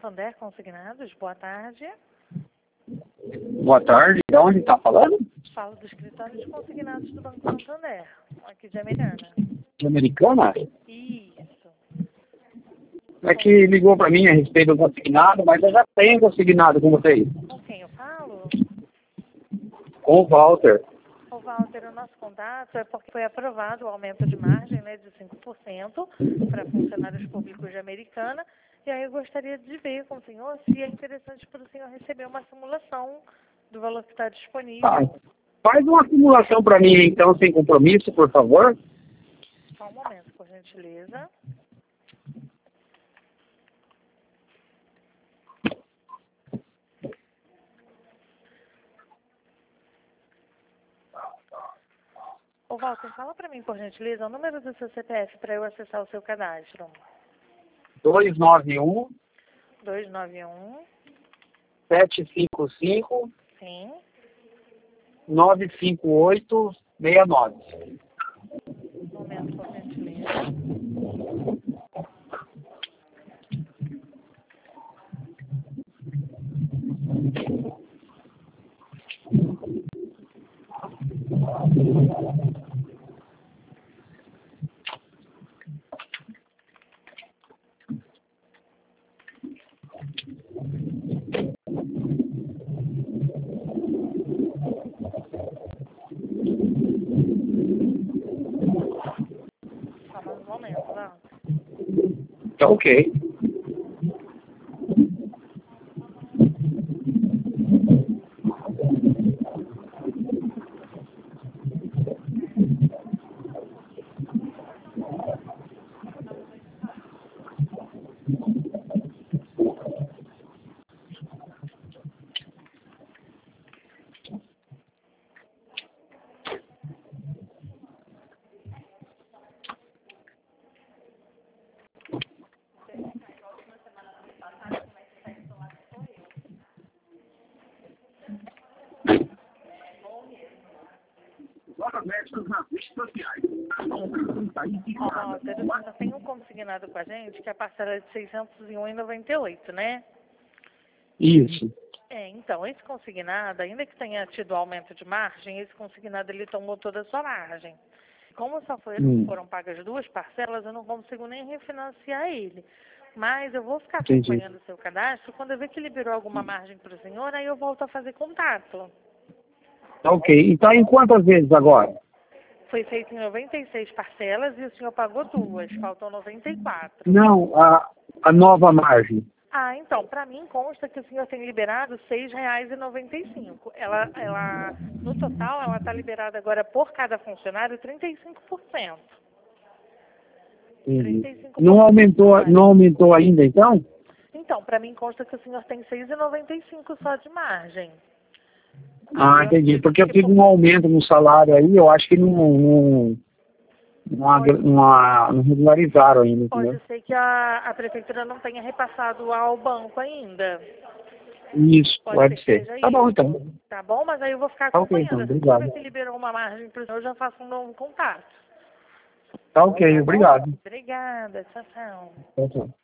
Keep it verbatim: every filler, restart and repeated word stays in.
Santander Consignados, boa tarde. Boa tarde, de onde está falando? Falo do escritório de consignados do Banco Santander, aqui de Americana. De Americana? Isso. É que ligou para mim a respeito do consignado, mas eu já tenho consignado com vocês. Com quem eu falo? Com o Walter. O Walter, o nosso contato é porque foi aprovado o aumento de margem, né, de cinco por cento para funcionários públicos de Americana. E aí eu gostaria de ver com o senhor se é interessante para o senhor receber uma simulação do valor que está disponível. Ah, faz uma simulação para mim, então, sem compromisso, por favor. Só um momento, por gentileza. Ô, Walter, fala para mim, por gentileza, o número do seu C P F para eu acessar o seu cadastro. dois nove um, dois nove um, sete cinco cinco, sim, nove cinco oito, seis nove. um momento, por gentileza. Só mais um momento, Walter. Tá ok. Ó, Walter, você ainda tem um consignado com a gente que é a parcela de seiscentos e um reais e noventa e oito centavos, né? Isso. É, então, esse consignado, ainda que tenha tido aumento de margem, esse consignado ele tomou toda a sua margem. Como só foi, Hum. foram pagas duas parcelas, eu não consigo nem refinanciar ele. Mas eu vou ficar Entendi. acompanhando o seu cadastro. Quando eu ver que liberou alguma margem para o senhor, aí eu volto a fazer contato. Tá ok. E tá em quantas vezes agora? Foi feito em noventa e seis parcelas e o senhor pagou duas, faltam noventa e quatro. Não, a, a nova margem. Ah, então, para mim consta que o senhor tem liberado seis reais e noventa e cinco centavos. Ela, ela, no total, ela está liberada agora por cada funcionário trinta e cinco por cento. Entendi. trinta e cinco por cento. Não aumentou, não aumentou ainda, então? Então, para mim consta que o senhor tem seis reais e noventa e cinco centavos só de margem. Ah, entendi. Porque eu tive um aumento no salário aí, eu acho que não, não, não, agra- não, a- não regularizaram ainda, Pode entendeu? ser que a, a prefeitura não tenha repassado ao banco ainda. Isso, Pode pode ser que ser. seja Tá bom, isso. então. Tá bom? Mas aí eu vou ficar Tá ok, acompanhando. então. Se eu ver Obrigado. que liberou uma margem para o senhor, eu já faço um novo contato. Tá ok, Tá bom? obrigado. Obrigada. Tchau, tchau. Tchau, tchau.